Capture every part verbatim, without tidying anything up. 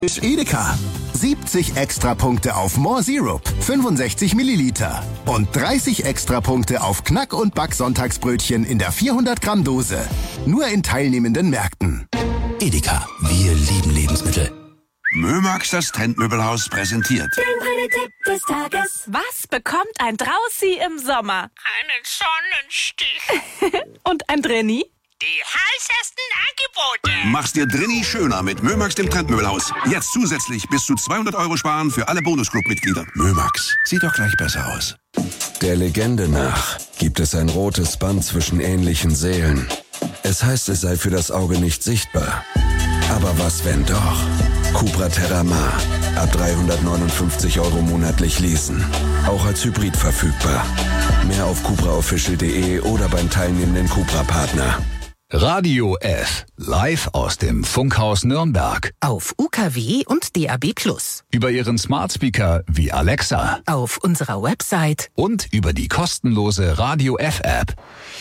Edeka. siebzig Extrapunkte auf More Syrup, fünfundsechzig Milliliter. Und dreißig Extrapunkte auf Knack- und Back-Sonntagsbrötchen in der vierhundert Gramm Dose. Nur in teilnehmenden Märkten. Edeka, wir lieben Lebensmittel. Mömax, das Trendmöbelhaus, präsentiert. Den Tipp des Tages. Was bekommt ein Draußi im Sommer? Einen Sonnenstich. Und ein Drenni? Die heißesten Angebote. Mach's dir drinni schöner mit Mömax, dem Trendmöbelhaus. Jetzt zusätzlich bis zu zweihundert Euro sparen für alle Bonusclub-Mitglieder. Mömax, sieht doch gleich besser aus. Der Legende nach gibt es ein rotes Band zwischen ähnlichen Seelen. Es heißt, es sei für das Auge nicht sichtbar. Aber was, wenn doch? Cupra Terramar. Ab dreihundertneunundfünfzig Euro monatlich leasen. Auch als Hybrid verfügbar. Mehr auf cupra official punkt de oder beim teilnehmenden Cupra-Partner. Radio F. Live aus dem Funkhaus Nürnberg. Auf U K W und D A B plus. Über Ihren Smart Speaker wie Alexa. Auf unserer Website. Und über die kostenlose Radio F App.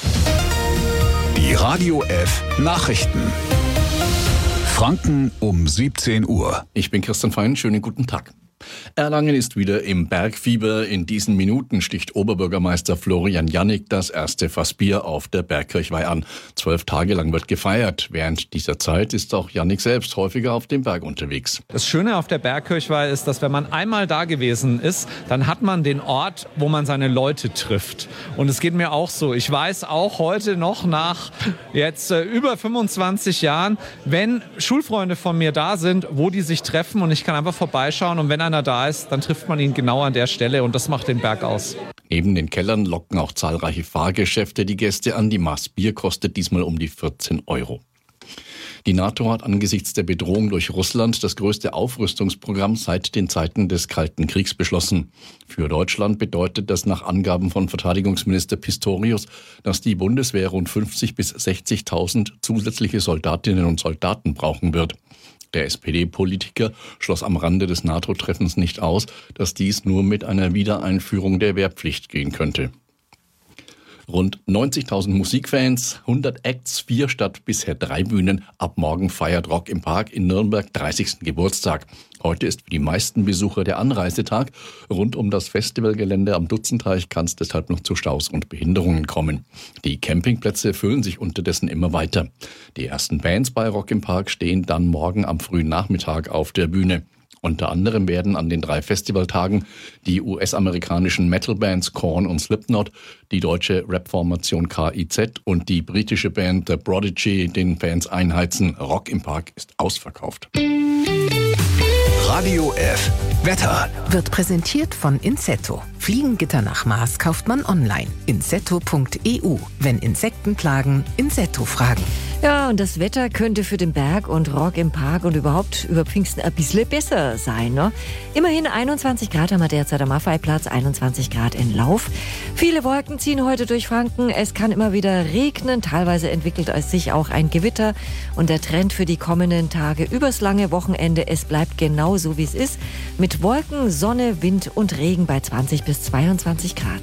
Die Radio F Nachrichten. Franken um siebzehn Uhr. Ich bin Christian Fein, schönen guten Tag. Erlangen ist wieder im Bergfieber. In diesen Minuten sticht Oberbürgermeister Florian Jannig das erste Fass Bier auf der Bergkirchweih an. Zwölf Tage lang wird gefeiert. Während dieser Zeit ist auch Jannig selbst häufiger auf dem Berg unterwegs. Das Schöne auf der Bergkirchweih ist, dass wenn man einmal da gewesen ist, dann hat man den Ort, wo man seine Leute trifft. Und es geht mir auch so. Ich weiß auch heute noch nach jetzt äh, über fünfundzwanzig Jahren, wenn Schulfreunde von mir da sind, wo die sich treffen und ich kann einfach vorbeischauen und wenn einer da ist, dann trifft man ihn genau an der Stelle und das macht den Berg aus. Neben den Kellern locken auch zahlreiche Fahrgeschäfte die Gäste an. Die Maß Bier kostet diesmal um die vierzehn Euro. Die NATO hat angesichts der Bedrohung durch Russland das größte Aufrüstungsprogramm seit den Zeiten des Kalten Kriegs beschlossen. Für Deutschland bedeutet das nach Angaben von Verteidigungsminister Pistorius, dass die Bundeswehr rund fünfzigtausend bis sechzigtausend zusätzliche Soldatinnen und Soldaten brauchen wird. Der S P D-Politiker schloss am Rande des NATO-Treffens nicht aus, dass dies nur mit einer Wiedereinführung der Wehrpflicht gehen könnte. Rund neunzigtausend Musikfans, hundert Acts, vier statt bisher drei Bühnen. Ab morgen feiert Rock im Park in Nürnberg dreißigsten Geburtstag. Heute ist für die meisten Besucher der Anreisetag. Rund um das Festivalgelände am Dutzenteich kann es deshalb noch zu Staus und Behinderungen kommen. Die Campingplätze füllen sich unterdessen immer weiter. Die ersten Bands bei Rock im Park stehen dann morgen am frühen Nachmittag auf der Bühne. Unter anderem werden an den drei Festivaltagen die U S-amerikanischen Metal-Bands Korn und Slipknot, die deutsche Rap-Formation K I Z und die britische Band The Prodigy den Fans einheizen. Rock im Park ist ausverkauft. Radio F. Wetter. Wird präsentiert von Insetto. Fliegengitter nach Maß kauft man online. insetto punkt e u. Wenn Insekten plagen, Insetto fragen. Ja, und das Wetter könnte für den Berg und Rock im Park und überhaupt über Pfingsten ein bisschen besser sein, ne? Immerhin einundzwanzig Grad haben wir derzeit am Maffeiplatz, einundzwanzig Grad in Lauf. Viele Wolken ziehen heute durch Franken. Es kann immer wieder regnen. Teilweise entwickelt es sich auch ein Gewitter. Und der Trend für die kommenden Tage übers lange Wochenende, es bleibt genau so, wie es ist. Mit Wolken, Sonne, Wind und Regen bei zwanzig bis zweiundzwanzig Grad.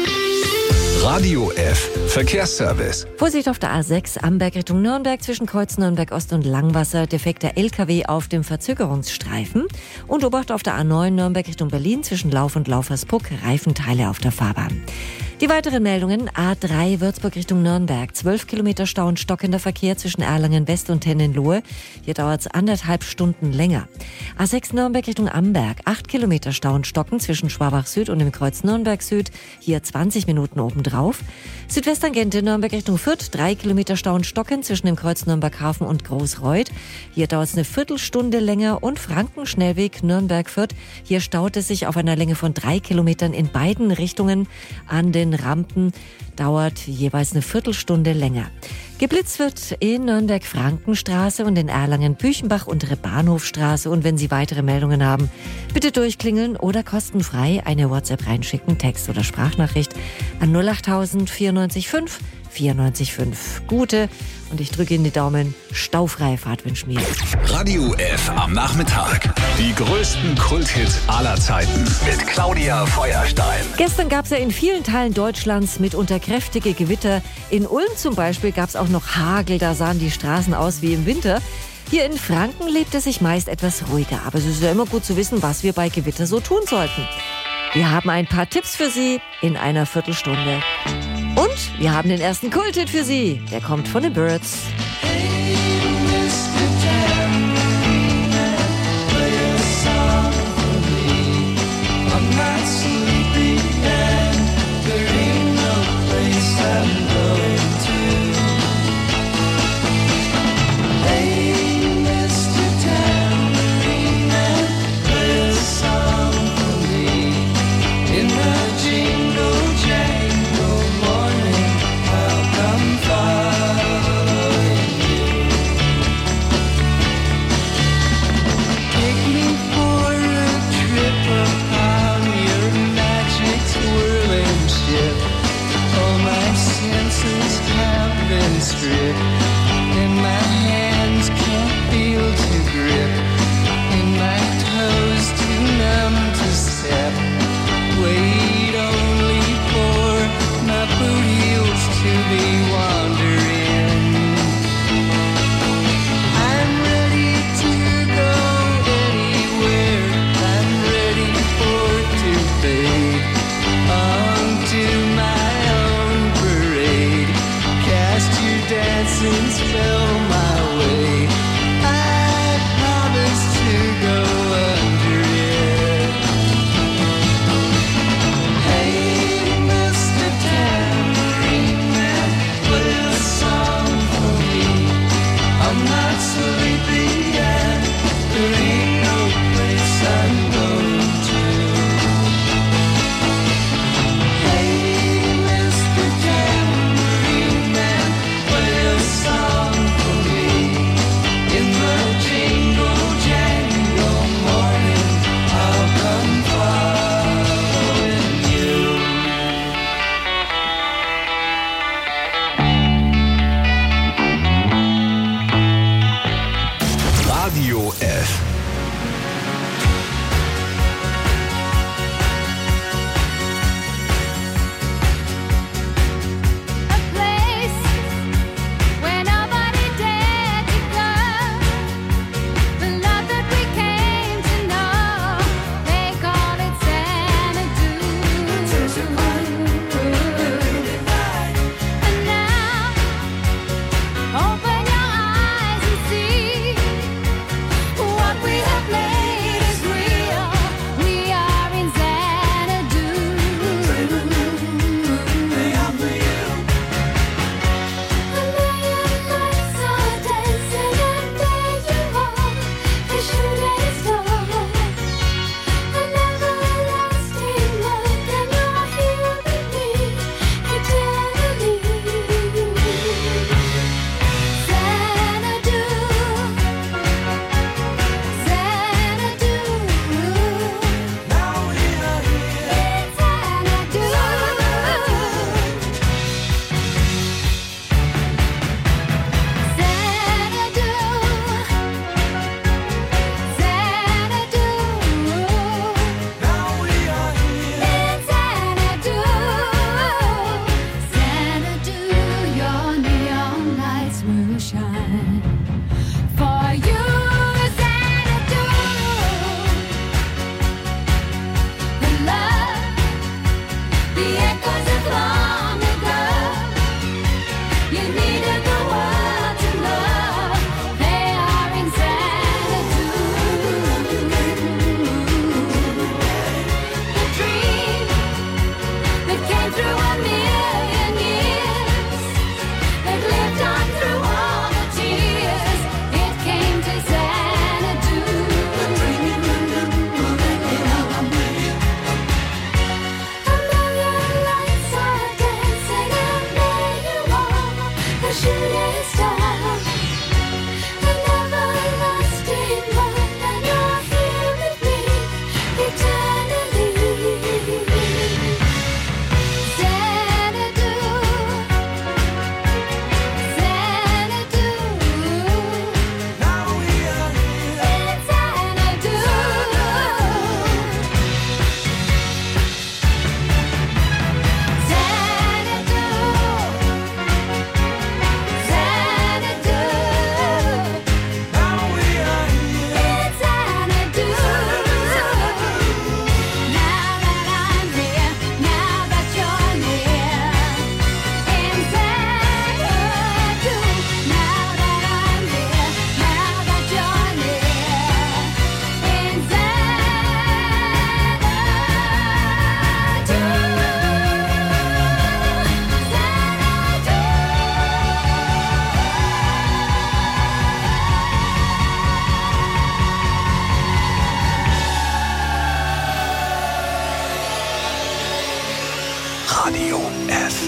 Radio F. Verkehrsservice. Vorsicht auf der A sechs Amberg Richtung Nürnberg zwischen Kreuz Nürnberg Ost und Langwasser. Defekter L K W auf dem Verzögerungsstreifen. Und Obacht auf der A neun Nürnberg Richtung Berlin zwischen Lauf und Laufersbruck. Reifenteile auf der Fahrbahn. Die weiteren Meldungen: A drei Würzburg Richtung Nürnberg. zwölf Kilometer Stau und stockender Verkehr zwischen Erlangen West und Tennenlohe. Hier dauert es anderthalb Stunden länger. A sechs Nürnberg Richtung Amberg. acht Kilometer Stau und Stocken zwischen Schwabach Süd und dem Kreuz Nürnberg Süd. Hier zwanzig Minuten obendrauf. Südwesttangente Nürnberg Richtung Fürth. drei Kilometer Stau und Stocken zwischen dem Kreuz Nürnberg Hafen und Großreuth. Hier dauert es eine Viertelstunde länger. Und Frankenschnellweg Nürnberg-Fürth. Hier staut es sich auf einer Länge von drei Kilometern in beiden Richtungen an den Rampen, dauert jeweils eine Viertelstunde länger. Geblitzt wird in Nürnberg-Frankenstraße und in Erlangen-Büchenbach untere Bahnhofstraße. Und wenn Sie weitere Meldungen haben, bitte durchklingeln oder kostenfrei eine WhatsApp reinschicken, Text oder Sprachnachricht an null achttausend vierundneunzig fünf vierundneunzig fünf. Gute, und ich drücke Ihnen die Daumen, staufreie Fahrt wünschen wir. Radio F am Nachmittag. Die größten Kulthits aller Zeiten mit Claudia Feuerstein. Gestern gab es ja in vielen Teilen Deutschlands mitunter kräftige Gewitter. In Ulm zum Beispiel gab es auch noch Hagel, da sahen die Straßen aus wie im Winter. Hier in Franken lebt es sich meist etwas ruhiger, aber es ist ja immer gut zu wissen, was wir bei Gewitter so tun sollten. Wir haben ein paar Tipps für Sie in einer Viertelstunde. Und wir haben den ersten Kulthit für Sie. Der kommt von den Birds. Jingle jangle morning, I'll come following. Radio F.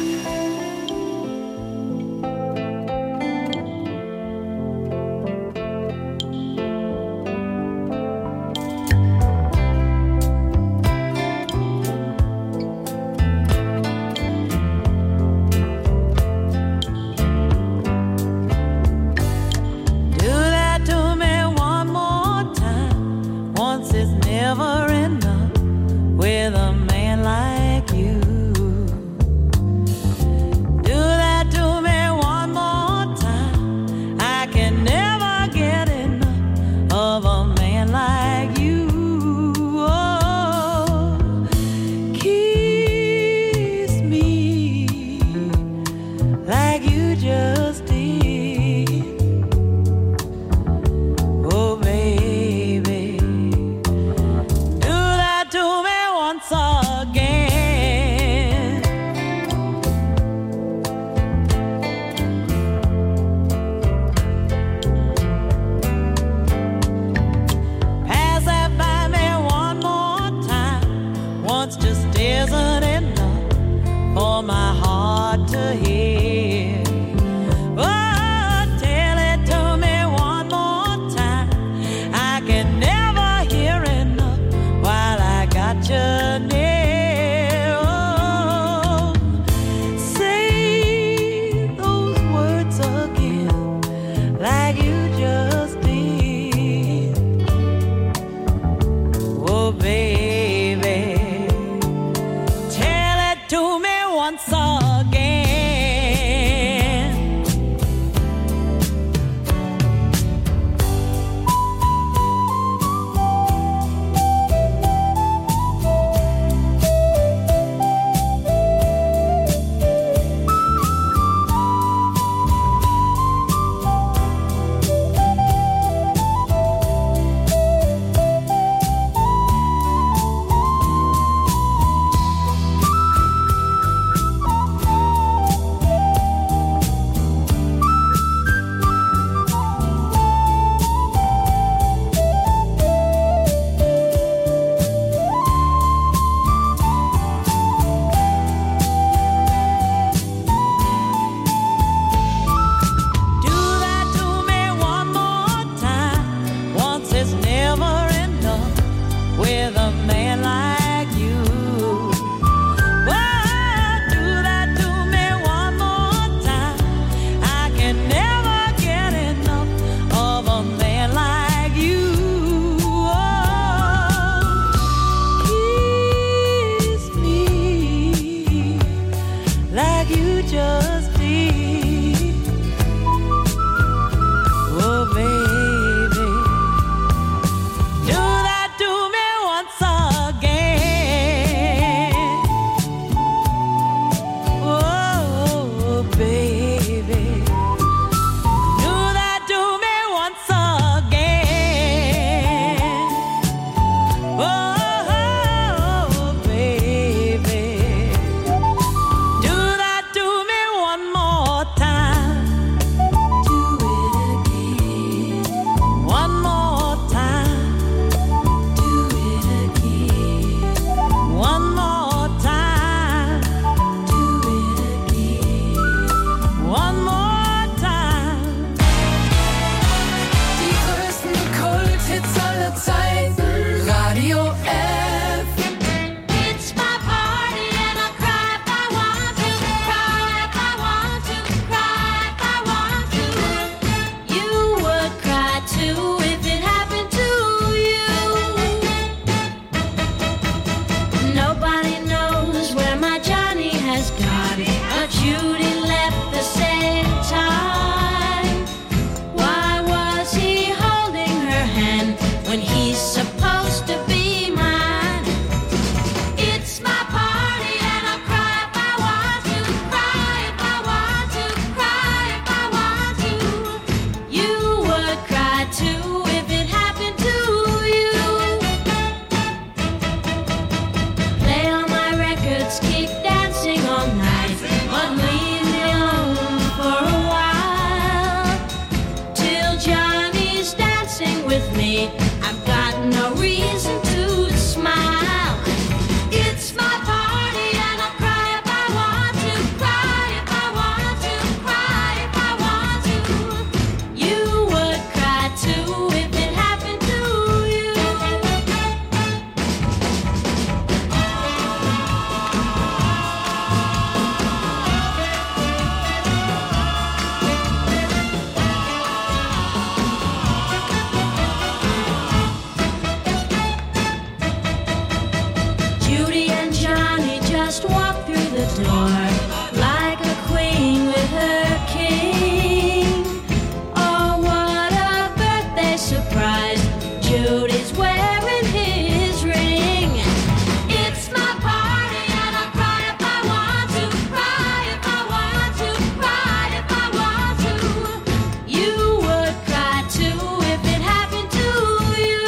the door like a queen with her king. Oh, what a birthday surprise! Judy's wearing his ring. It's my party and I'll cry if I want to, cry if I want to, cry if I want to. You would cry too if it happened to you.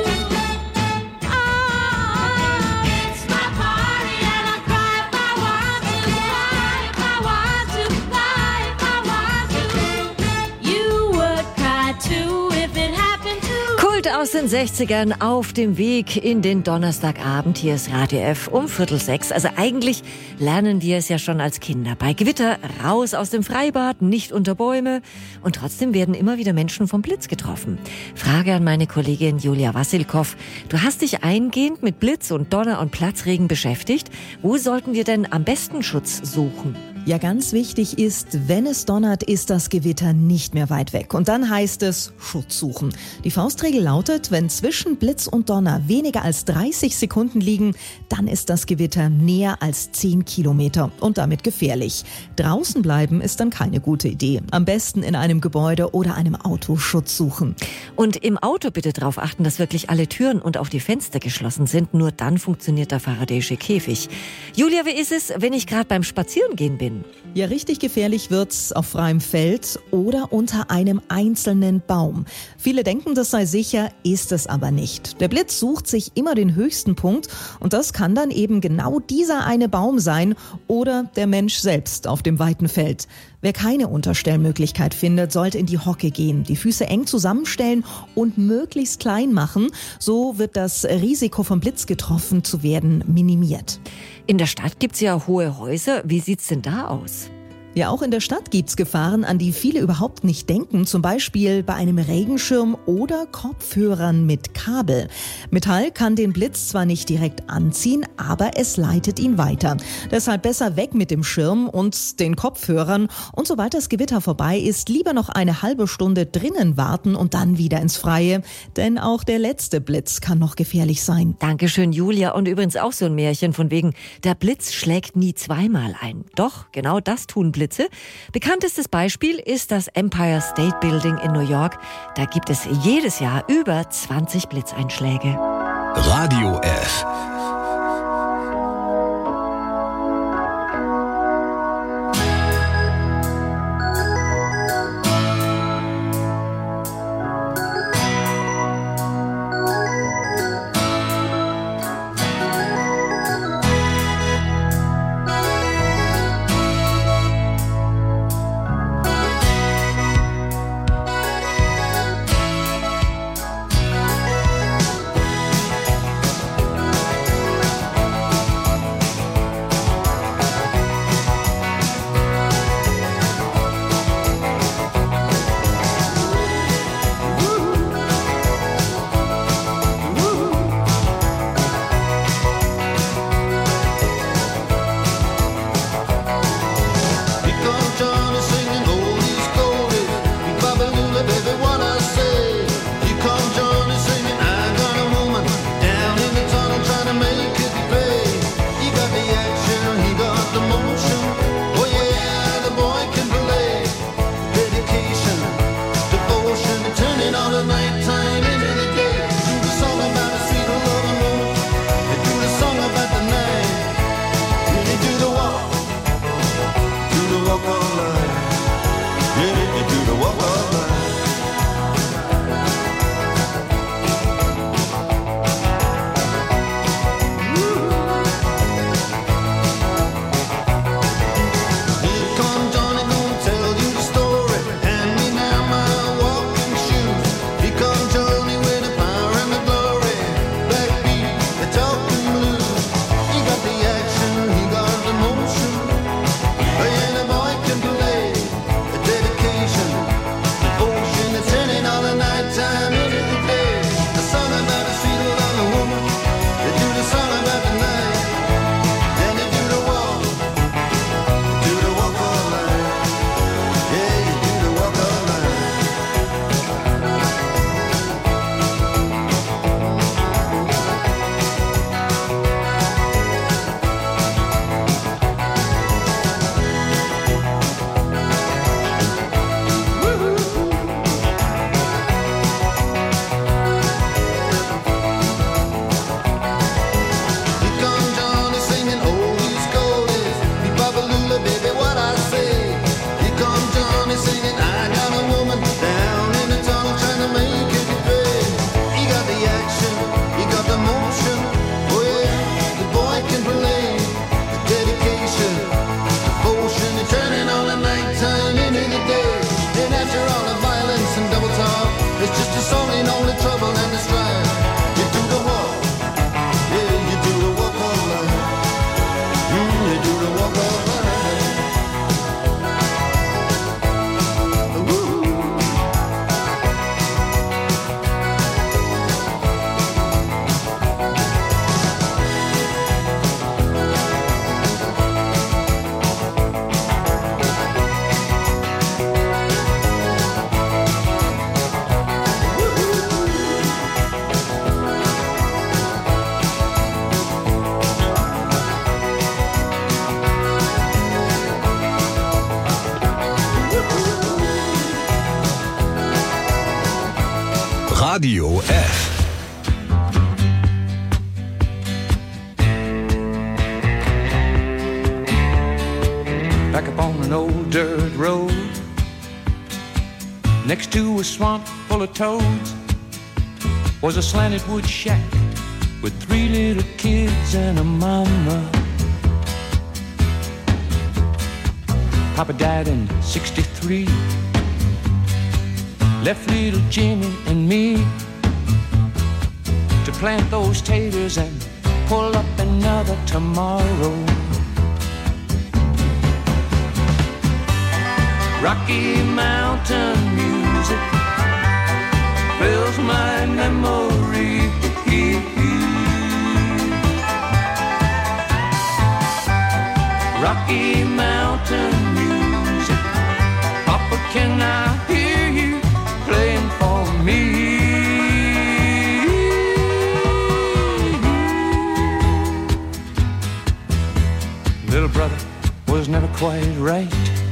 Oh, it's my party and I'll cry if I want to, cry if I want to, cry if I want to. You would cry too if it happened to you. Kult aus den sechzigern auf dem Weg in den Donnerstagabend. Hier ist Radio F um Viertel sechs. Also eigentlich lernen wir es ja schon als Kinder. Bei Gewitter raus aus dem Freibad, nicht unter Bäume. Und trotzdem werden immer wieder Menschen vom Blitz getroffen. Frage an meine Kollegin Julia Wassilkow. Du hast dich eingehend mit Blitz und Donner und Platzregen beschäftigt. Wo sollten wir denn am besten Schutz suchen? Ja, ganz wichtig ist, wenn es donnert, ist das Gewitter nicht mehr weit weg. Und dann heißt es Schutz suchen. Die Faustregel lautet, wenn zwischen Blitz und Donner weniger als dreißig Sekunden liegen, dann ist das Gewitter näher als zehn Kilometer und damit gefährlich. Draußen bleiben ist dann keine gute Idee. Am besten in einem Gebäude oder einem Auto Schutz suchen. Und im Auto bitte darauf achten, dass wirklich alle Türen und auch die Fenster geschlossen sind. Nur dann funktioniert der Faraday'sche Käfig. Julia, wie ist es, wenn ich gerade beim Spazierengehen bin? Ja, richtig gefährlich wird's auf freiem Feld oder unter einem einzelnen Baum. Viele denken, das sei sicher, ist es aber nicht. Der Blitz sucht sich immer den höchsten Punkt und das kann dann eben genau dieser eine Baum sein oder der Mensch selbst auf dem weiten Feld. Wer keine Unterstellmöglichkeit findet, sollte in die Hocke gehen, die Füße eng zusammenstellen und möglichst klein machen. So wird das Risiko vom Blitz getroffen zu werden minimiert. In der Stadt gibt's ja hohe Häuser. Wie sieht's denn da aus? Ja, auch in der Stadt gibt's Gefahren, an die viele überhaupt nicht denken. Zum Beispiel bei einem Regenschirm oder Kopfhörern mit Kabel. Metall kann den Blitz zwar nicht direkt anziehen, aber es leitet ihn weiter. Deshalb besser weg mit dem Schirm und den Kopfhörern. Und sobald das Gewitter vorbei ist, lieber noch eine halbe Stunde drinnen warten und dann wieder ins Freie. Denn auch der letzte Blitz kann noch gefährlich sein. Dankeschön, Julia. Und übrigens auch so ein Märchen von wegen, der Blitz schlägt nie zweimal ein. Doch, genau das tun Blitze. Bekanntestes Beispiel ist das Empire State Building in New York. Da gibt es jedes Jahr über zwanzig Blitzeinschläge. Radio F. Next to a swamp full of toads was a slanted wood shack with three little kids and a mama. Papa died in sixty-three, left little Jimmy and me to plant those taters and pull up another tomorrow. Rocky Mountain music fills my memory. Rocky Mountain music, Papa, can I hear you playing for me? Little brother was never quite right.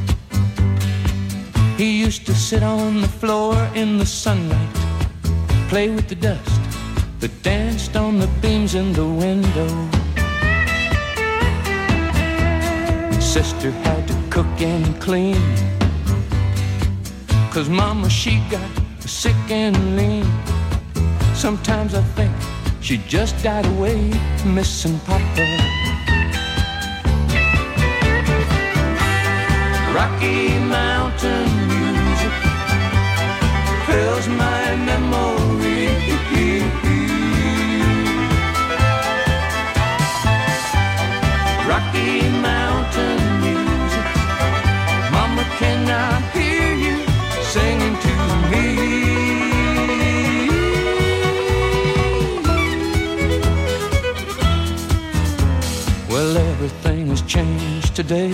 He used to sit on the floor in the sunlight, play with the dust that danced on the beams in the window. Sister had to cook and clean, 'cause mama, she got sick and lean. Sometimes I think she just died away, missing Papa. Rocky Mountain music fills my memory. Rocky Mountain music, Mama, can I hear you singing to me? Well, everything has changed today.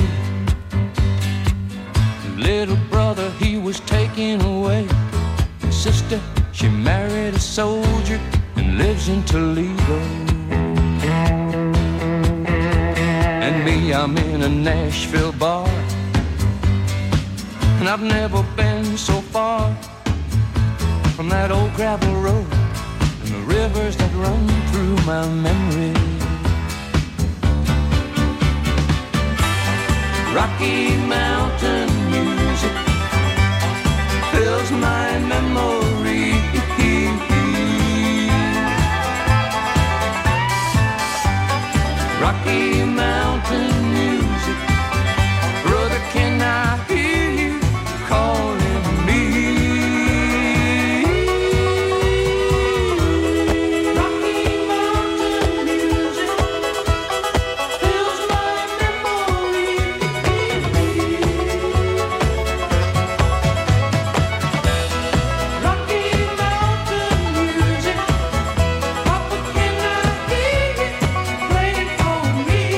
Little brother, he was taken away. Sister, she married a soldier and lives in Toledo. And me, I'm in a Nashville bar, and I've never been so far from that old gravel road and the rivers that run through my memory. Rocky Mountain music fills my memory. Rocky Mountain music, brother, can I hear you calling me? Rocky Mountain music fills my memory. Rocky Mountain music, Papa, can I hear you playing for me?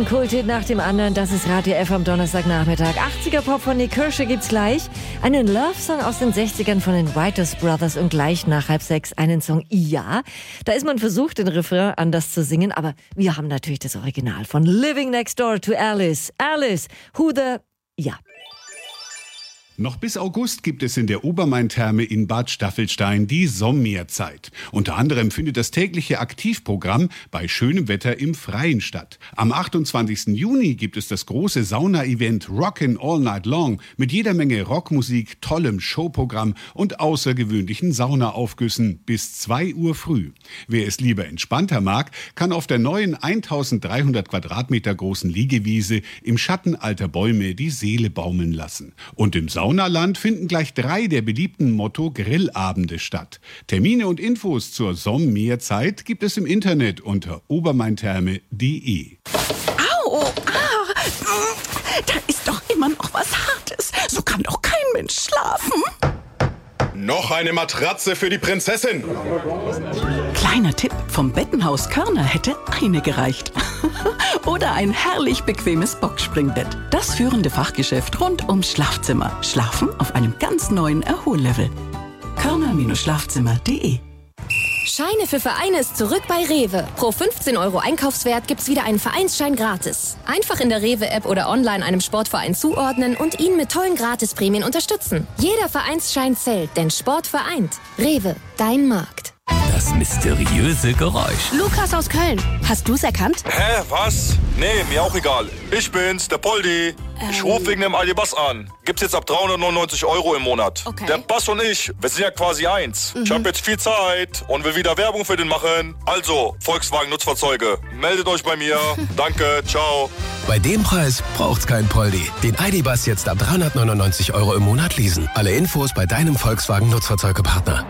Kulthit nach dem anderen. Das ist Radio F am Donnerstagnachmittag. achtziger Pop von Nick Kirsche gibt's gleich. Einen Love-Song aus den sechzigern von den Writers Brothers und gleich nach halb sechs einen Song Ja. Da ist man versucht, den Refrain anders zu singen, aber wir haben natürlich das Original von Living Next Door to Alice. Alice, who the... Ja. Noch bis August gibt es in der Obermain-Therme in Bad Staffelstein die Sommerzeit. Unter anderem findet das tägliche Aktivprogramm bei schönem Wetter im Freien statt. Am achtundzwanzigsten Juni gibt es das große Sauna-Event Rockin' All Night Long mit jeder Menge Rockmusik, tollem Showprogramm und außergewöhnlichen Saunaaufgüssen bis zwei Uhr früh. Wer es lieber entspannter mag, kann auf der neuen eintausenddreihundert Quadratmeter großen Liegewiese im Schatten alter Bäume die Seele baumeln lassen. Und im Sauna Saunaland finden gleich drei der beliebten Motto-Grillabende statt. Termine und Infos zur Sommerzeit gibt es im Internet unter obermaintherme punkt de. Au, ah, da ist doch immer noch was Hartes. So kann doch kein Mensch schlafen. Noch eine Matratze für die Prinzessin. Kleiner Tipp, vom Bettenhaus Körner hätte eine gereicht. Oder ein herrlich bequemes Boxspringbett. Das führende Fachgeschäft rund ums Schlafzimmer. Schlafen auf einem ganz neuen Erhollevel. körner Schlafzimmer punkt de. Scheine für Vereine ist zurück bei Rewe. Pro fünfzehn Euro Einkaufswert gibt's wieder einen Vereinsschein gratis. Einfach in der Rewe-App oder online einem Sportverein zuordnen und ihn mit tollen Gratisprämien unterstützen. Jeder Vereinsschein zählt, denn Sport vereint. Rewe, dein Markt. Das mysteriöse Geräusch. Lukas aus Köln. Hast du's erkannt? Hä, was? Nee, mir auch egal. Ich bin's, der Poldi. Ähm. Ich rufe wegen dem Aldi-Bass an. Gibt's jetzt ab dreihundertneunundneunzig Euro im Monat. Okay. Der Bass und ich, wir sind ja quasi eins. Mhm. Ich habe jetzt viel Zeit und will wieder Werbung für den machen. Also, Volkswagen Nutzfahrzeuge, meldet euch bei mir. Danke, ciao. Bei dem Preis braucht's kein Poldi. Den Aldi-Bass jetzt ab dreihundertneunundneunzig Euro im Monat leasen. Alle Infos bei deinem Volkswagen Nutzfahrzeugepartner.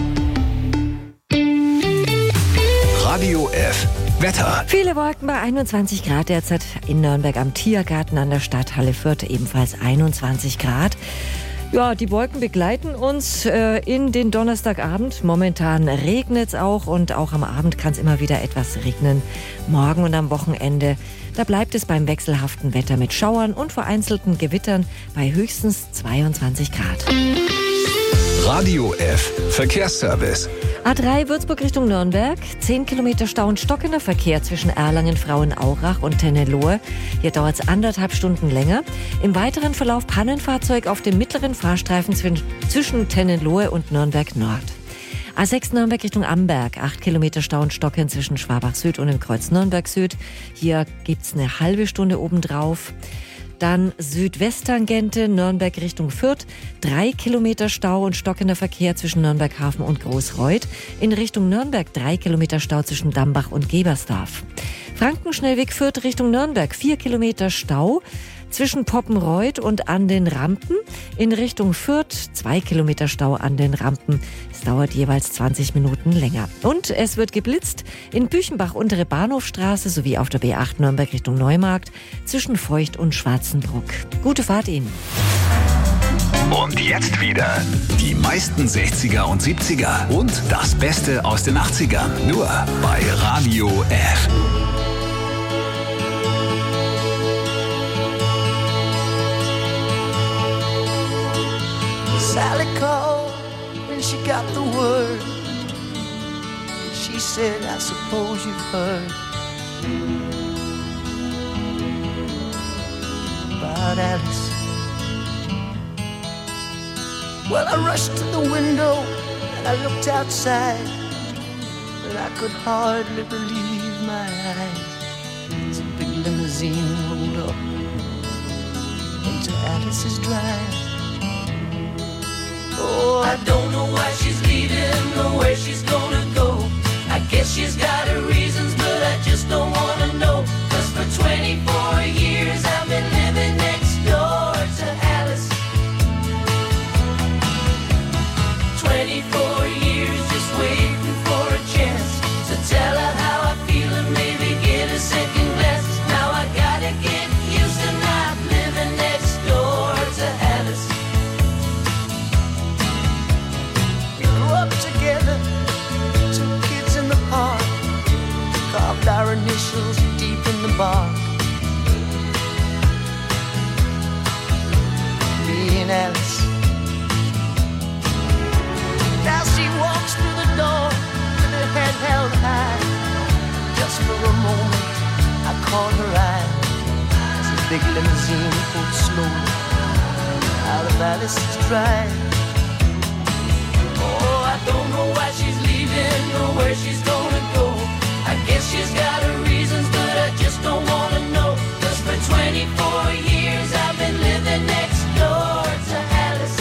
Radio F. Wetter. Viele Wolken bei einundzwanzig Grad derzeit in Nürnberg am Tiergarten an der Stadthalle Fürth, ebenfalls einundzwanzig Grad. Ja, die Wolken begleiten uns äh, in den Donnerstagabend. Momentan regnet es auch und auch am Abend kann es immer wieder etwas regnen. Morgen und am Wochenende, da bleibt es beim wechselhaften Wetter mit Schauern und vereinzelten Gewittern bei höchstens zweiundzwanzig Grad. Radio F. Verkehrsservice. A drei Würzburg Richtung Nürnberg. zehn Kilometer Stau und stockender Verkehr zwischen Erlangen, Frauenaurach und Tennenlohe. Hier dauert es anderthalb Stunden länger. Im weiteren Verlauf Pannenfahrzeug auf dem mittleren Fahrstreifen zwischen Tennenlohe und Nürnberg Nord. A sechs Nürnberg Richtung Amberg. acht Kilometer Stau und Stocken zwischen Schwabach Süd und dem Kreuz Nürnberg Süd. Hier gibt's eine halbe Stunde obendrauf. Dann Südwesttangente, Nürnberg Richtung Fürth. Drei Kilometer Stau und stockender Verkehr zwischen Nürnberg Hafen und Großreuth. In Richtung Nürnberg drei Kilometer Stau zwischen Dambach und Gebersdorf. Frankenschnellweg Fürth Richtung Nürnberg. Vier Kilometer Stau zwischen Poppenreuth und an den Rampen. In Richtung Fürth zwei Kilometer Stau an den Rampen. Es dauert jeweils zwanzig Minuten länger. Und es wird geblitzt in Büchenbach untere Bahnhofstraße sowie auf der B acht Nürnberg Richtung Neumarkt zwischen Feucht und Schwarzenbruck. Gute Fahrt Ihnen. Und jetzt wieder die meisten sechziger und siebziger und das Beste aus den achtzigern. Nur bei Radio F. Sally called when she got the word. She said, I suppose you've heard about Alice. Well, I rushed to the window and I looked outside, but I could hardly believe my eyes. As a big limousine rolled up into Alice's drive. Oh, I don't know why she's leaving or where she's gonna go. I guess she's got her reasons, but I just don't wanna know. Cause for twenty-four years I've been living next door to Alice. twenty-four years just waiting for a chance to tell her how I feel and maybe get a second glance. Now I gotta get used to not living next door to Alice. Up together, big limousine pulled slowly out of Alice's drive. Oh, I don't know why she's leaving or where she's gonna go. I guess she's got her reasons, but I just don't wanna know. 'Cause for twenty-four years I've been living next door to Alice.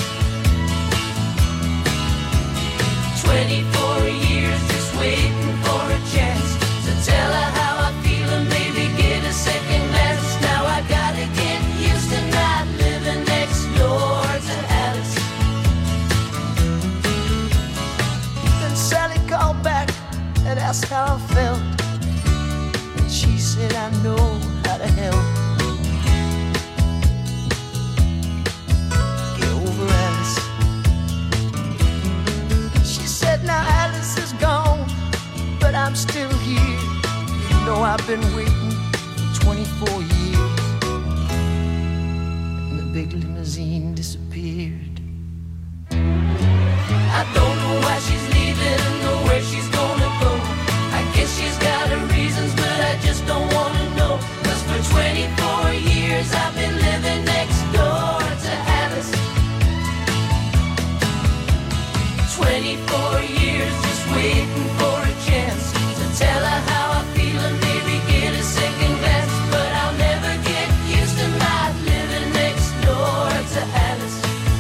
twenty-four years just waiting for a chance to tell her how I feel and maybe get a second glance. Now I gotta get used to not living next door to Alice. Then Sally called back and asked how I felt, and she said I know how to help. Get over Alice. She said now Alice is gone, but I'm still here. You know I've been waiting for twenty-four years. And the big limousine disappeared. I don't know why she's leaving or where she's gonna go. I guess she's got her reasons, but I just don't wanna know. 'Cause for twenty-four years I've been living next door to Alice. twenty-four years just waiting for a chance to tell her how I feel and maybe get a second glance. But I'll never get used to not living next door to Alice.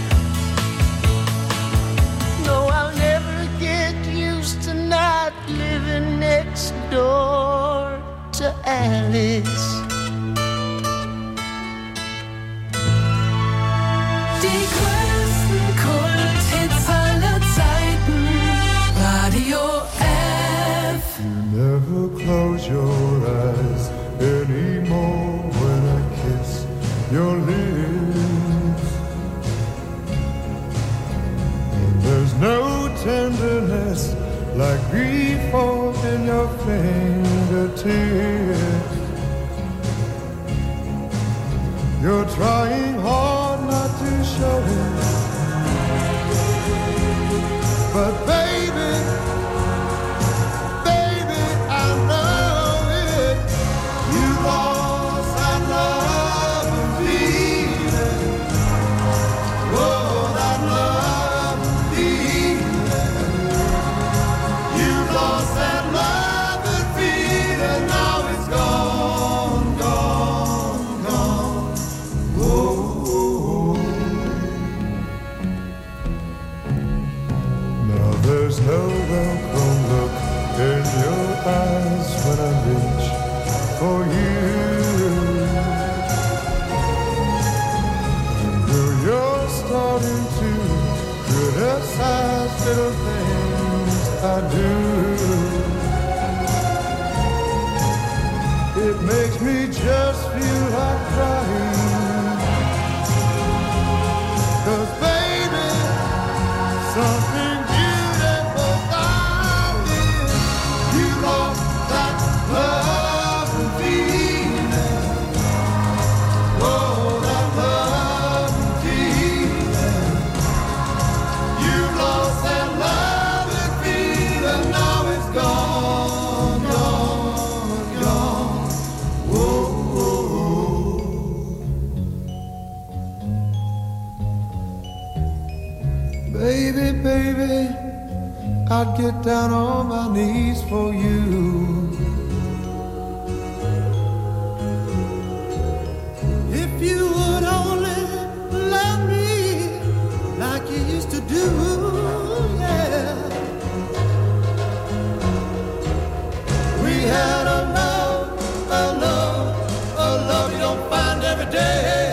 No, I'll never get used to not living next door to Alice. Die größten Kulthits aller Zeiten. Radio F. You never close your eyes anymore when I kiss your lips. And there's no tenderness like before in your fingertips. You're trying hard not to show it, but baby, baby, I know it. You lost that love and feeling. Oh, that love and feeling. You lost that love and feeling. Now it's gone, gone, gone. Oh. Now there's no welcome look in your eyes when I reach for you. And though you're starting to criticize little things I do, it makes me just feel like crying. 'Cause baby, something beautiful about it. You lost that love and feeling. Oh, that love and feeling. You lost that love and feeling. Now it's gone, gone, gone. Whoa, whoa. Baby, baby, I'd get down on my knees for you. If you would only love me like you used to do, yeah. We had a love, a love, a love you don't find every day.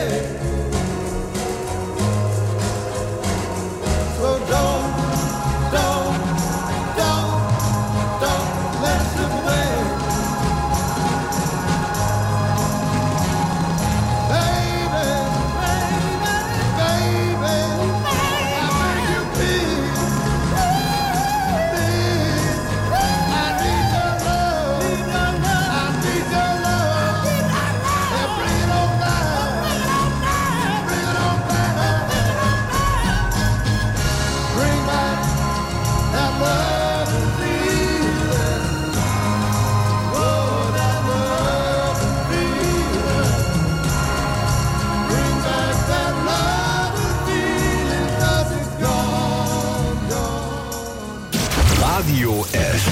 So don't, don't, don't, don't let it slip away. Baby, baby, baby, I beg you please. Radio F.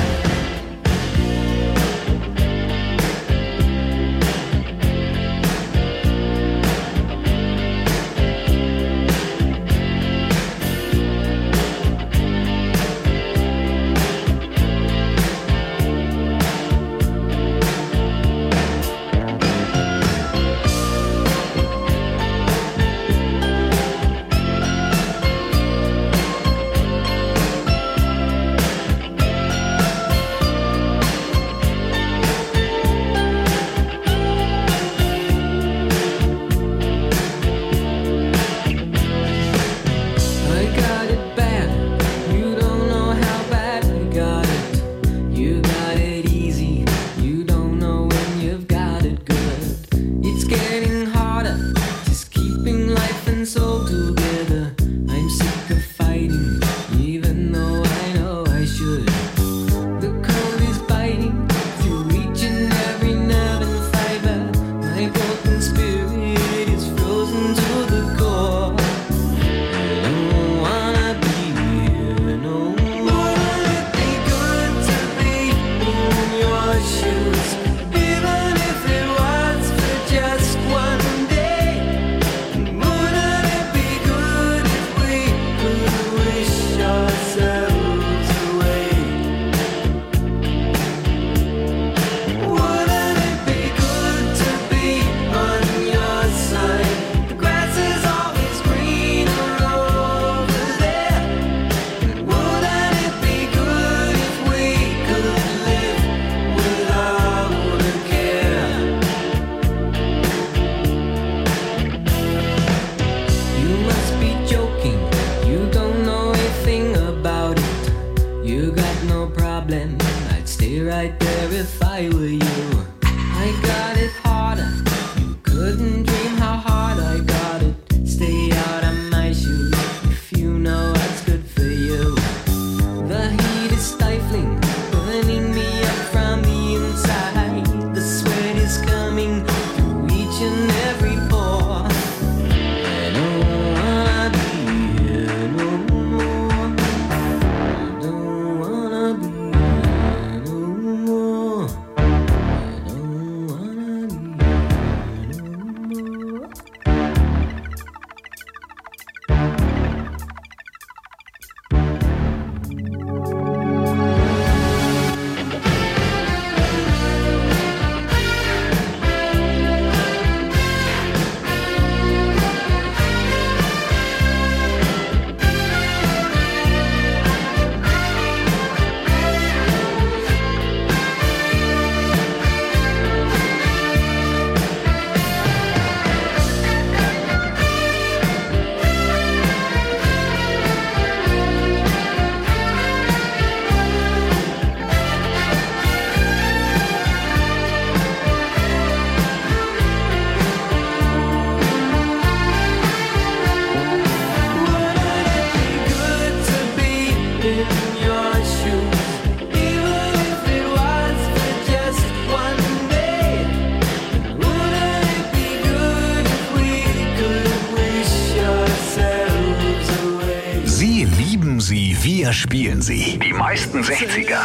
Wir spielen sie. Die meisten sechziger.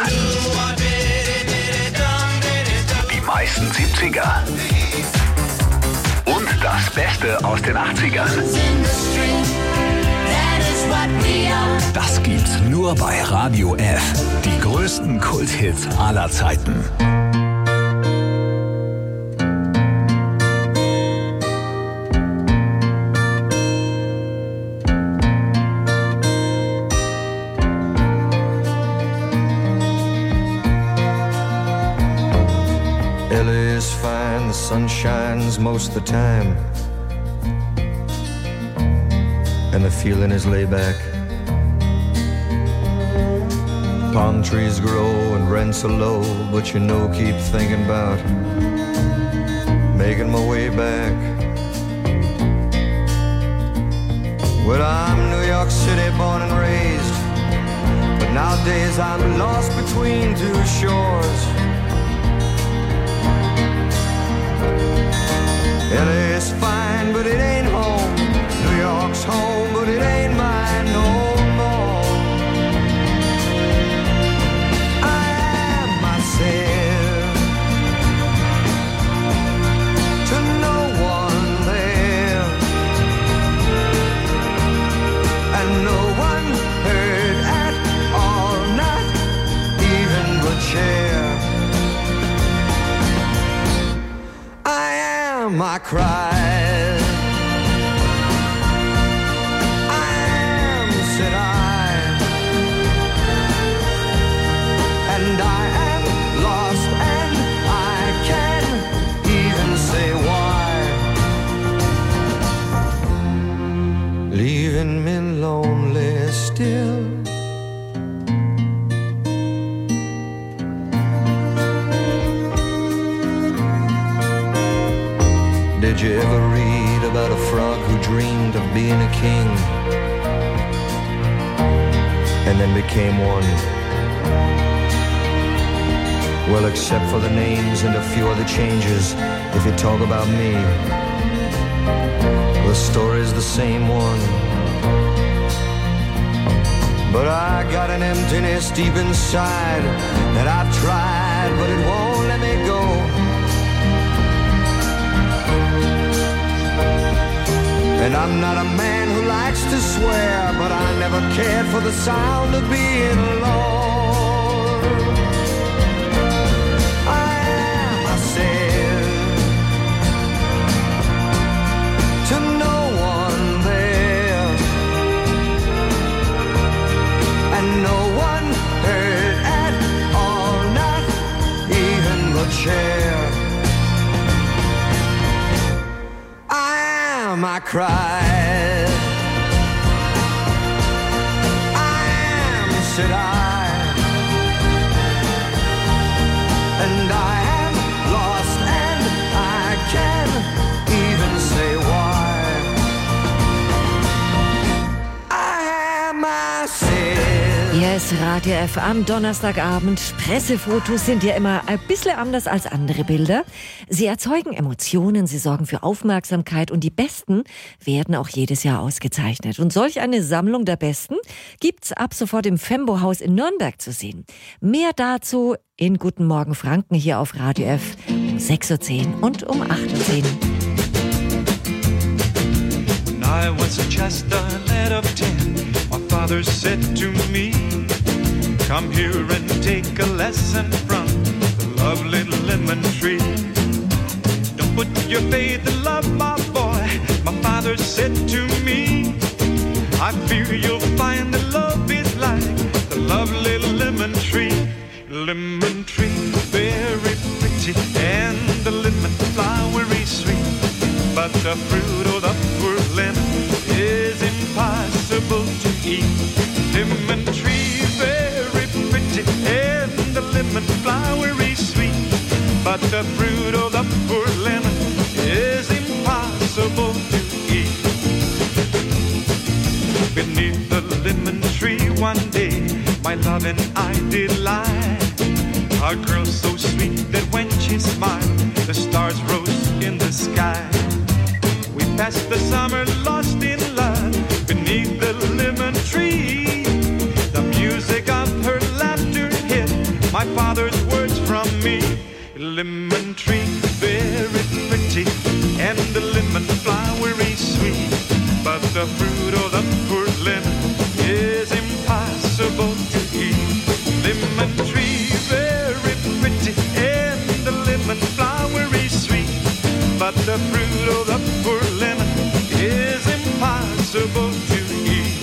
Die meisten siebziger. Und das Beste aus den achtzigern. Das gibt's nur bei Radio F. Die größten Kulthits aller Zeiten. L A is fine, the sun shines most of the time, and the feeling is laid back. Palm trees grow and rents are low, but you know, keep thinking about making my way back. Well, I'm New York City born and raised, but nowadays I'm lost between two shores. L A is fine, but it ain't home. New York's home, but it ain't mine no more. I cried. I am, said I, and I am lost, and I can't even say why. Leaving me lonely still. Did you ever read about a frog who dreamed of being a king and then became one? Well, except for the names and a few other changes, if you talk about me, the story's the same one. But I got an emptiness deep inside that I've tried, but it won't let me go. And I'm not a man who likes to swear, but I never cared for the sound of being alone. I am, I said, to no one there, and no one heard at all, not even the chair. I cried. I am, said I, and I am lost, and I can't even say why. I am, I said. Yes, Radio F am Donnerstagabend. Pressefotos sind ja immer ein bisschen anders als andere Bilder. Sie erzeugen Emotionen, sie sorgen für Aufmerksamkeit und die Besten werden auch jedes Jahr ausgezeichnet. Und solch eine Sammlung der Besten gibt's ab sofort im Fembo-Haus in Nürnberg zu sehen. Mehr dazu in Guten Morgen Franken hier auf Radio F um sechs Uhr zehn und um acht Uhr zehn. When I was just a lad of ten, my father said to me, come here and take a lesson from the lovely lemon tree. Don't put your faith in love, my boy, my father said to me. I fear you'll find that love is like the lovely lemon tree. Lemon tree, very pretty, and the lemon flowery sweet. But the fruit of the poor lemon is impossible to eat. Lemon tree, very pretty, and the lemon flowery sweet. But the fruit of the poor lemon is impossible to eat. Beneath the lemon tree one day, my love and I did lie. A girl so sweet that when she smiled, the stars rose in the sky. We passed the summer lost in love beneath the lemon tree. The music of her laughter hid my father's words from me. Lemon tree, very pretty, and the lemon flowery sweet. But the fruit of the poor lemon is impossible to eat. Lemon tree, very pretty, and the lemon flowery sweet. But the fruit of the poor lemon is impossible to eat.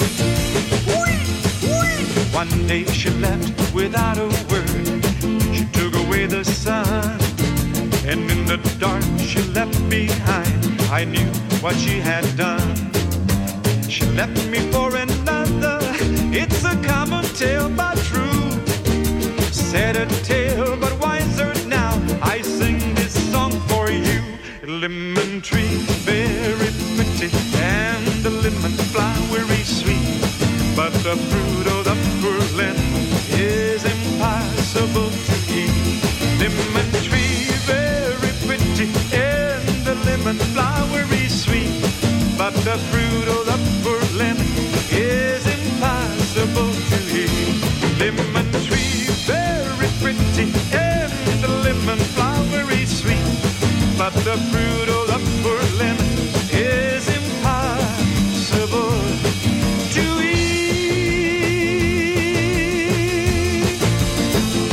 One day she left without a word. She took away the sun, and in the dark she left behind. I knew what she had done. She left me for another. It's a common tale but true. Said a tale but wiser now. I sing this song for you. Lemon tree, very pretty, and the lemon flowery sweet. But the fruit of the poor lemon is impossible to eat. Lemon tree, very pretty, and the lemon flowery sweet. But the fruit of the poor lemon is impossible to eat. Lemon tree, very pretty, and the lemon flowery sweet. But the fruit of the poor lemon is impossible to eat.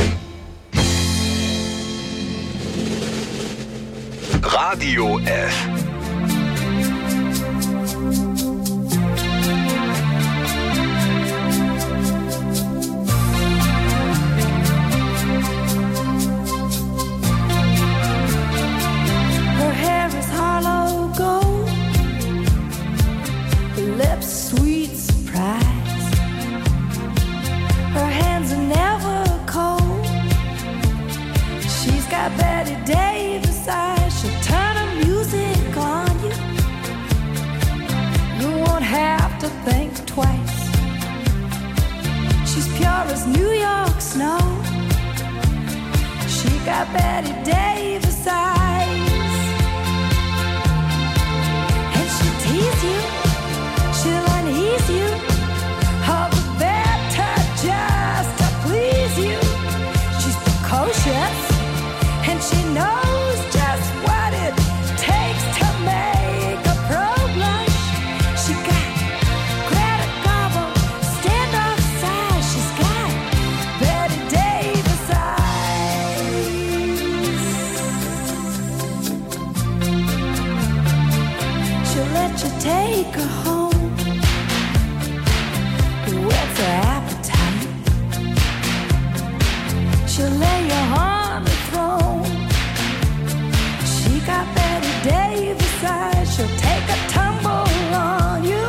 Radio F. think twice. She's pure as New York snow. She got Betty Davis eyes. And she'll tease you, she'll unease you, all the better just to please you. She's precocious, and she knows just what it takes to make a pro blush. She got Greta Garbo, standoff size. She's got Betty Davis eyes. She'll let you take her home. Whet's her appetite? She'll lay you on the throne. She got Betty Davis eyes. She'll take a tumble on you,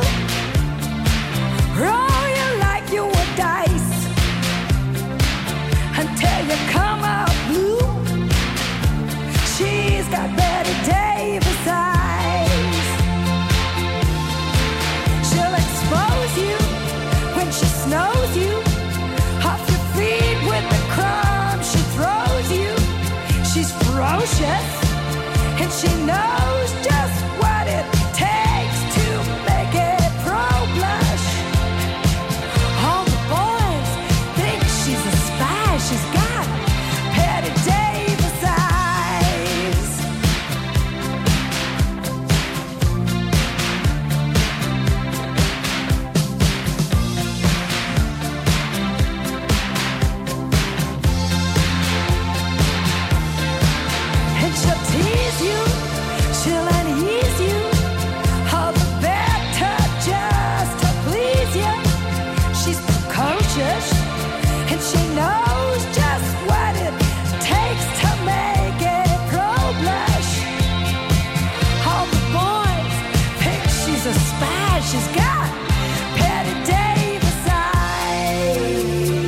roll you like you were dice, until you come out blue. She's got Betty Davis eyes. She'll expose you when she snows you, off your feet with the crumbs she throws you. She's ferocious, and she knows just what it takes to make it pro blush. All the boys think she's a spy. She's got Betty Davis eyes. And she'll tease you, she'll unease you, all the better just to please you. She's precocious, and she knows just what it takes to make it pro blush. All the boys think she's a spy. She's got Betty Davis eyes.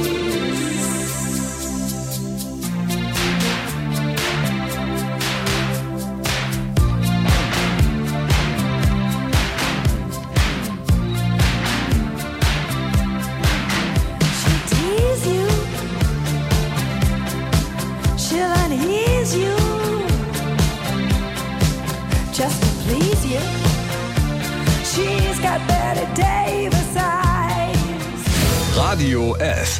She'll tease you, she'll unease you, just to please you. She's got Betty Davis eyes. Radio F.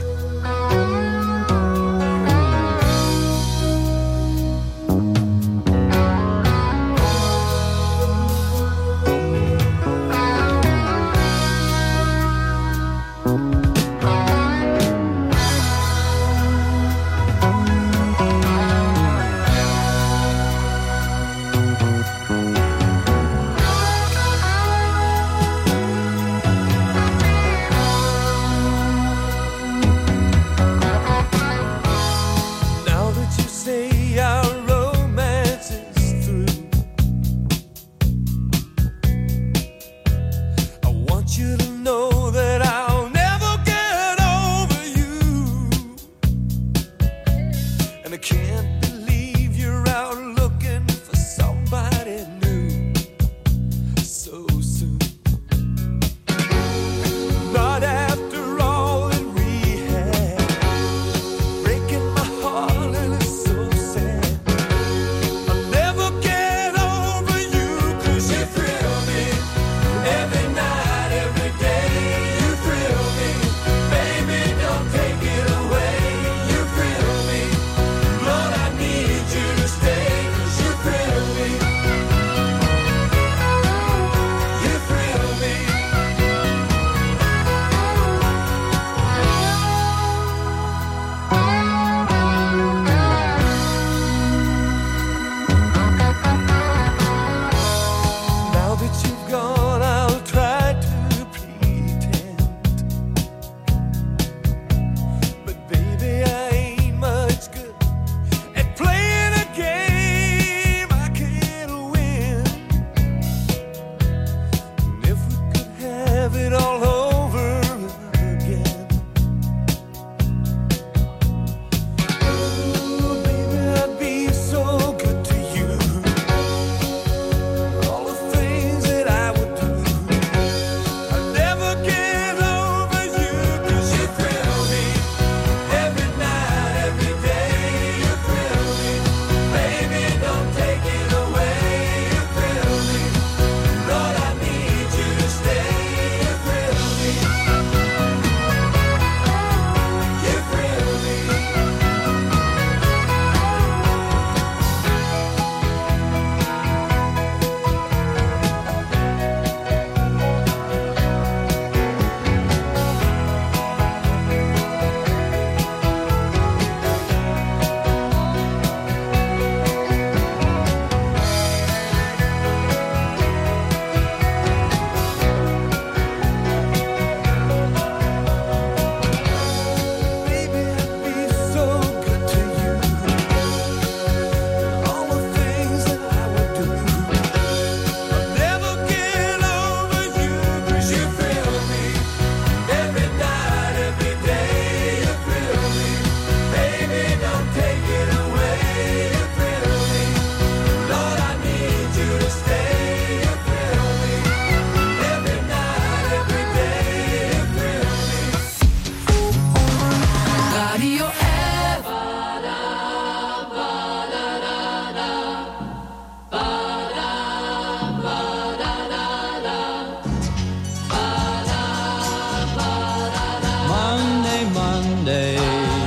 Monday,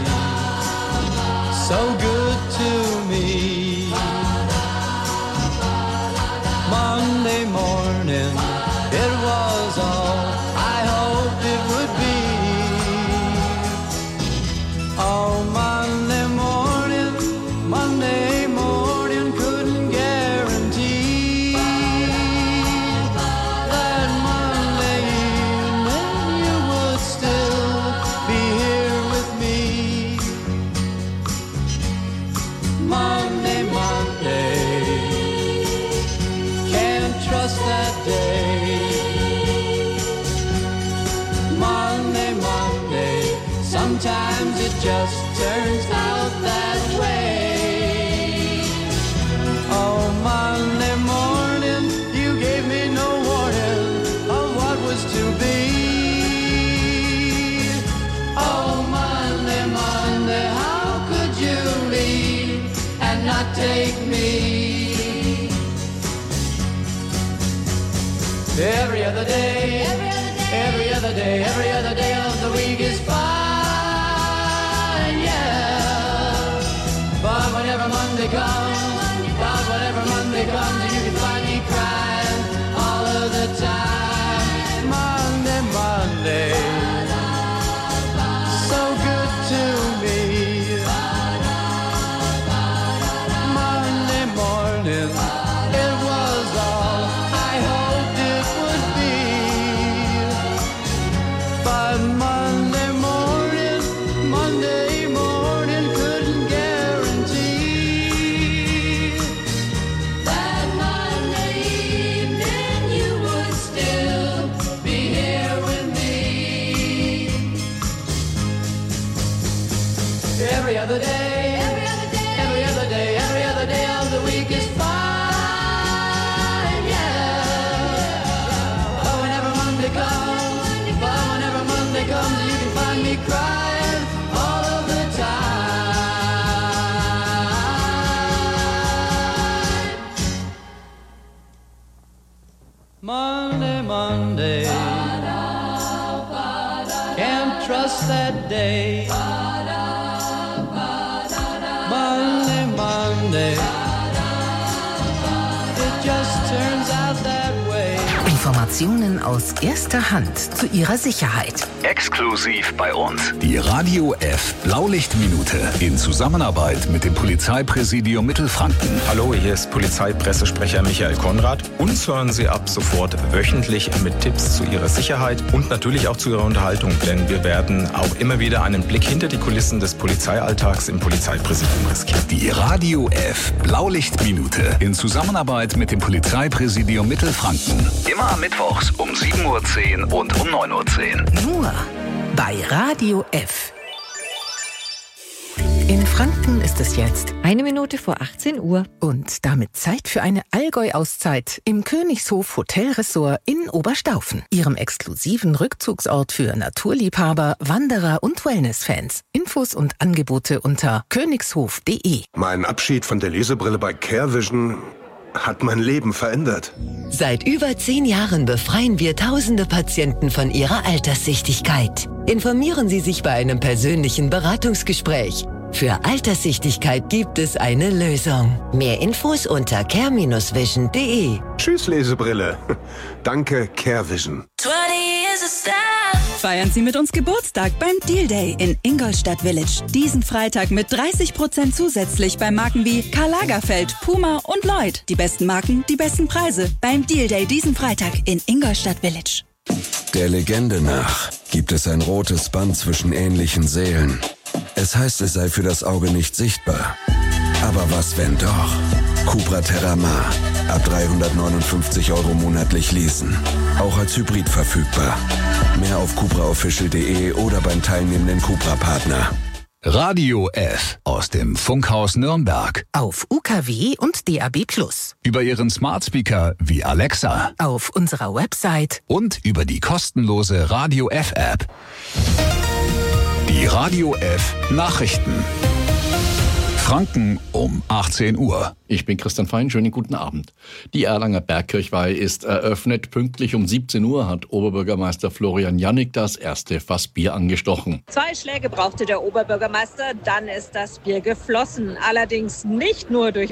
so good to me. Monday morning, it was all I hoped it would be. Oh, Monday morning, Monday morning, couldn't guarantee that Monday evening you would still be here with me. Monday, Monday, can't trust that day. Monday, Monday, sometimes it just turns out that way. Oh, Monday morning, you gave me no warning of what was to be. Oh, Monday, Monday, how could you leave and not take me? Every other day, every other day, every other day of the week is fine, yeah. But whenever Monday comes, God, whenever Monday comes, you can find me crying all of the time. Monday, Monday, so good to me. Monday morning, it was all I hoped it would be. But Monday morning, Monday morning, couldn't guarantee that Monday evening you would still be here with me. Every other day, every other day, every other day, every other day of the week is fine, yeah. But whenever Monday comes, but whenever Monday comes, you can find me crying all of the time. Monday, Monday, can't trust that day. Monday, Monday, it just turns out that way. Informationen aus erster Hand zu Ihrer Sicherheit. Exklusiv bei uns. Die Radio F Blaulichtminute in Zusammenarbeit mit dem Polizeipräsidium Mittelfranken. Hallo, hier ist Polizeipressesprecher Michael Konrad. Uns hören Sie ab sofort wöchentlich mit Tipps zu Ihrer Sicherheit und natürlich auch zu Ihrer Unterhaltung, denn wir werden auch immer wieder einen Blick hinter die Kulissen des Polizeialltags im Polizeipräsidium riskieren. Die Radio F Blaulichtminute in Zusammenarbeit mit dem Polizeipräsidium Mittelfranken. Immer mittwochs um sieben Uhr zehn und um neun Uhr zehn. Nur bei Radio F. In Franken ist es jetzt eine Minute vor achtzehn Uhr. Und damit Zeit für eine Allgäu-Auszeit im Königshof Hotelressort in Oberstaufen, Ihrem exklusiven Rückzugsort für Naturliebhaber, Wanderer und Wellness-Fans. Infos und Angebote unter königshof punkt de. Mein Abschied von der Lesebrille bei CareVision hat mein Leben verändert. Seit über zehn Jahren befreien wir tausende Patienten von ihrer Alterssichtigkeit. Informieren Sie sich bei einem persönlichen Beratungsgespräch. Für Alterssichtigkeit gibt es eine Lösung. Mehr Infos unter care Bindestrich vision punkt de. Tschüss, Lesebrille. Danke, CareVision. Feiern Sie mit uns Geburtstag beim Deal Day in Ingolstadt Village. Diesen Freitag mit dreißig Prozent zusätzlich bei Marken wie Karl Lagerfeld, Puma und Lloyd. Die besten Marken, die besten Preise beim Deal Day diesen Freitag in Ingolstadt Village. Der Legende nach gibt es ein rotes Band zwischen ähnlichen Seelen. Es heißt, es sei für das Auge nicht sichtbar. Aber was, wenn doch? Cupra Terramar. Ab dreihundertneunundfünfzig Euro monatlich leasen. Auch als Hybrid verfügbar. Mehr auf cupra official punkt de oder beim teilnehmenden Cupra-Partner. Radio F aus dem Funkhaus Nürnberg. Auf U K W und D A B plus. Über Ihren Smart Speaker wie Alexa. Auf unserer Website. Und über die kostenlose Radio F App. Die Radio F Nachrichten. Franken um achtzehn Uhr. Ich bin Christian Fein, schönen guten Abend. Die Erlanger Bergkirchweih ist eröffnet. Pünktlich um siebzehn Uhr hat Oberbürgermeister Florian Jannig das erste Fass Bier angestochen. Zwei Schläge brauchte der Oberbürgermeister, dann ist das Bier geflossen. Allerdings nicht nur durch